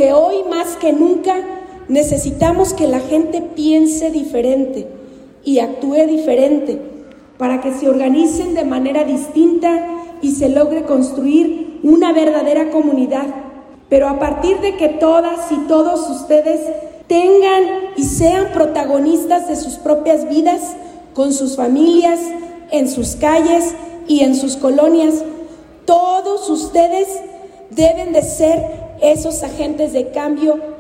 porque hoy más que nunca necesitamos que la gente piense diferente y actúe diferente para que se organicen de manera distinta y se logre construir una verdadera comunidad. Pero a partir de que todas y todos ustedes tengan y sean protagonistas de sus propias vidas, con sus familias, en sus calles y en sus colonias, todos ustedes deben de ser esos agentes de cambio